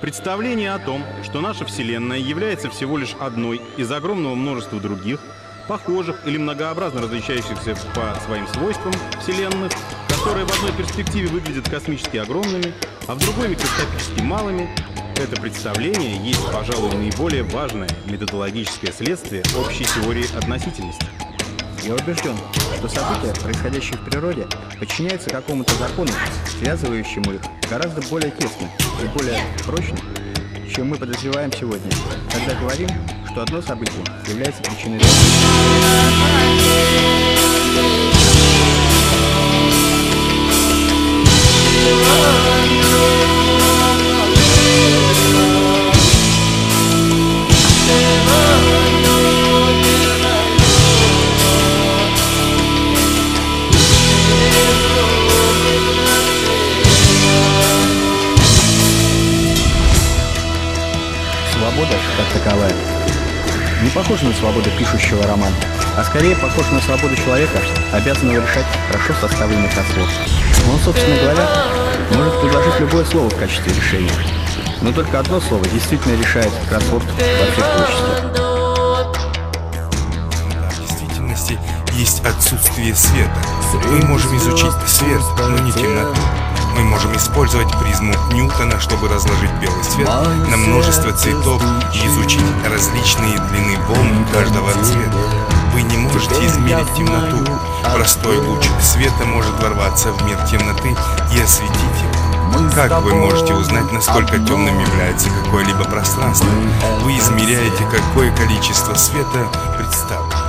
Представление о том, что наша Вселенная является всего лишь одной из огромного множества других, похожих или многообразно различающихся по своим свойствам вселенных, которые в одной перспективе выглядят космически огромными, а в другой микроскопически малыми, это представление есть, пожалуй, наиболее важное методологическое следствие общей теории относительности. Я убежден, что события, происходящие в природе, подчиняются какому-то закону, связывающему их гораздо более тесно и более прочно, чем мы подозреваем сегодня, когда говорим, что одно событие является причиной другого. Свобода, как таковая, не похожа на свободу пишущего роман, а скорее похожа на свободу человека, обязанного решать хорошо составленный кроссворд. Он, собственно говоря, может предложить любое слово в качестве решения, но только одно слово действительно решает кроссворд во всех творчестве. В действительности есть отсутствие света. Мы можем изучить свет, но не темноту. Мы можем использовать призму Ньютона, чтобы разложить белый свет на множество цветов и изучить различные длины волн каждого цвета. Вы не можете измерить темноту. Простой луч света может ворваться в мир темноты и осветить его. Как вы можете узнать, насколько темным является какое-либо пространство? Вы измеряете, какое количество света представлено.